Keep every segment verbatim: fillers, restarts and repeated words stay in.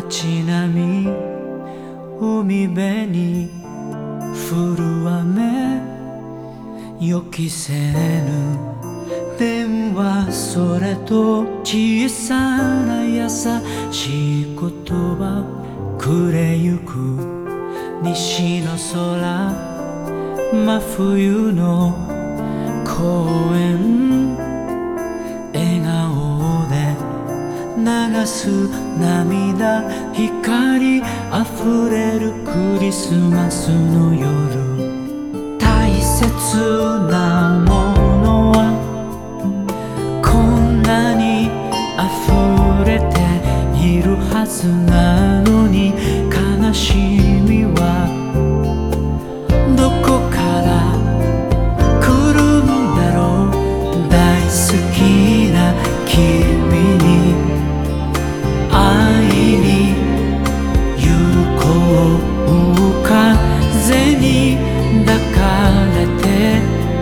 街並み海辺に降る雨予期せぬ電話それと小さな優しい言葉暮れゆく西の空真冬の公園笑顔で流す涙光あふれるクリスマスの夜大切なものはこんなに溢れているはずなのに悲しみはどこから来るんだろう大好きな君に会いに行こう風に抱かれて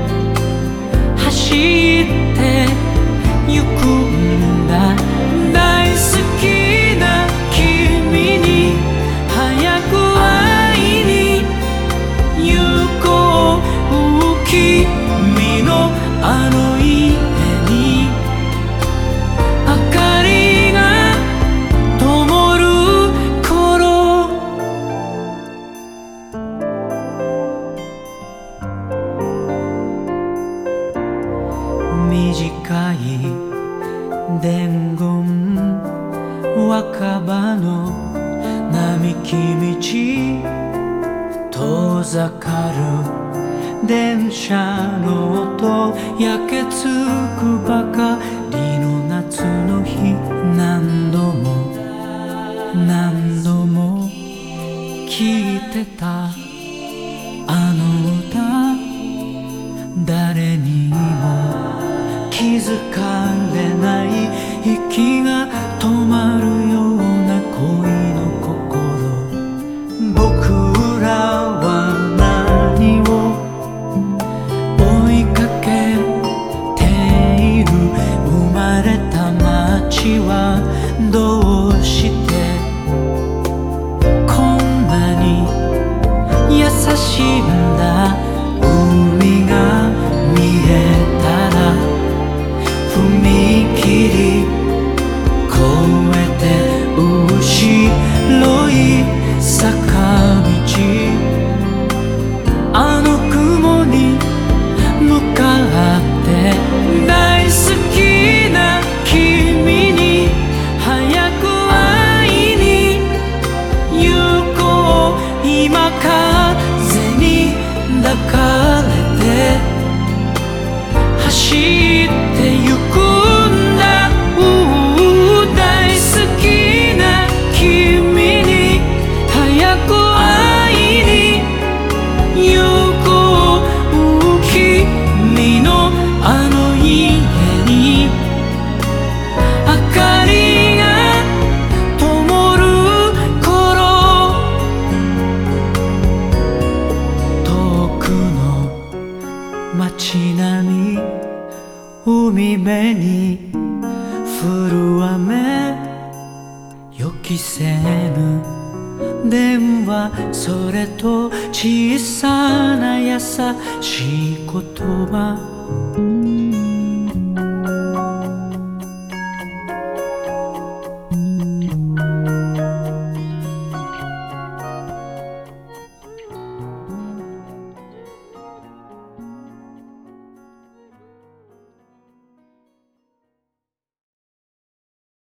走ってゆくんだ大好きな君に早く会いに行こう君のあの家に明かりが灯る頃短い伝言若葉の並木道遠ざかる電車の音焼けつくばかりの夏の日何度も何度も聞いてたあの歌誰にも気づかれない息が止まるような恋の心僕らは何を追いかけている生まれた街はどうしてこんなに優しいんだ海が見えたら踏切越えて後ろい坂道あの雲に向かって大好きな君に早く会いに行こう今風に抱かれて走ってゆくんだ大好きな君に早く会いに行こう君のあの家に明かりが灯る頃遠くの街並み海辺に降る雨予期せぬ電話それと小さな優しい言葉